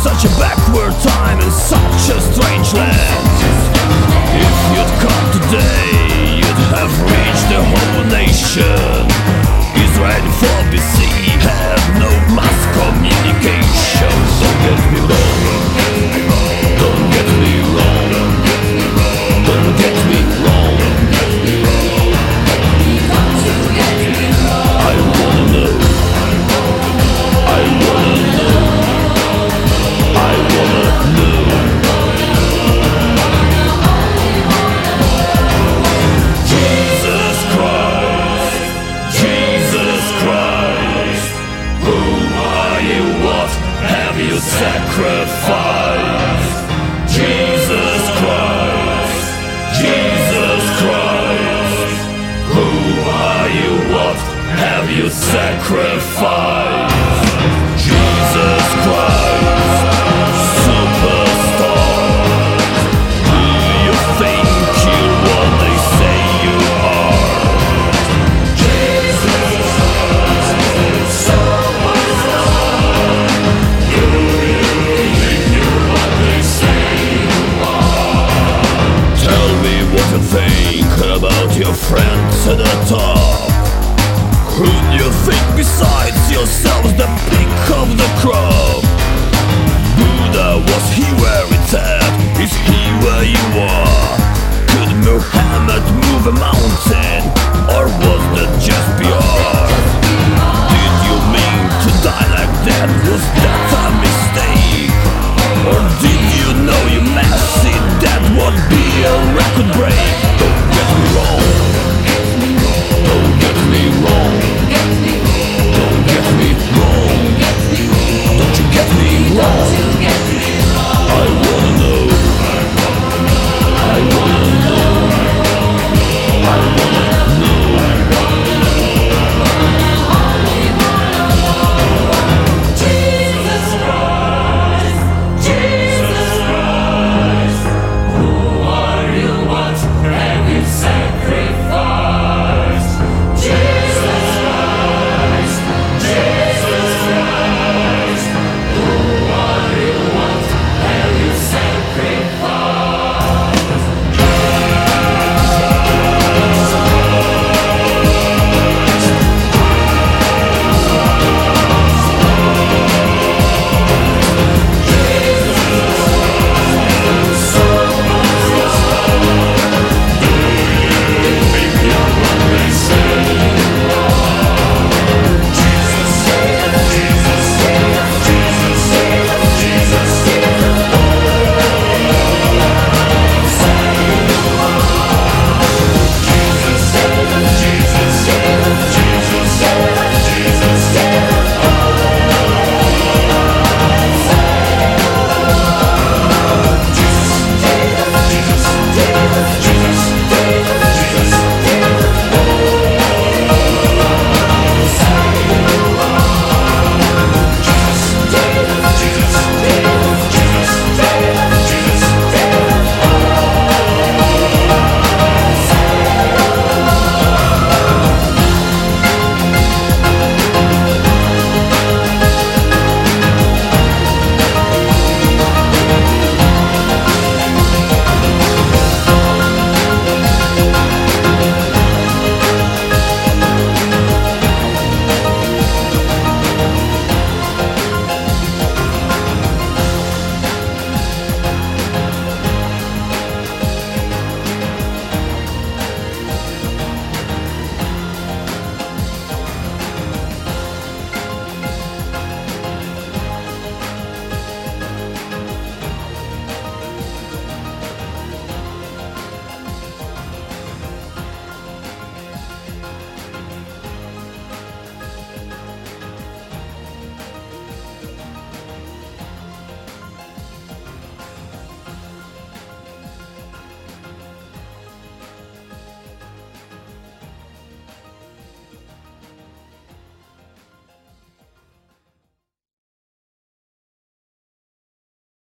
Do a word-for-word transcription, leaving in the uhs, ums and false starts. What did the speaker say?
such a backward time in such a strange land. If you'd come today, you'd have reached the whole nation. Israel for B C had no mass communication. Don't get me wrong, don't get me wrong, don't get me wrong. I wanna know, I wanna know, I wanna know. Jesus Christ, Jesus Christ, who are you, what have you sacrificed? Jesus Christ, Jesus Christ, who are you, what have you sacrificed? Jesus Christ, superstar, who you think you what they say you are? Jesus Christ, superstar, who you think you what they say you are? Tell me what you think about your friends at the top. Who do you think besides yourselves the pick of the crop? Buddha, was he where it's at? Is he where you are? Could Muhammad move a mountain? Or was that just P R? Did you mean to die like that? Was that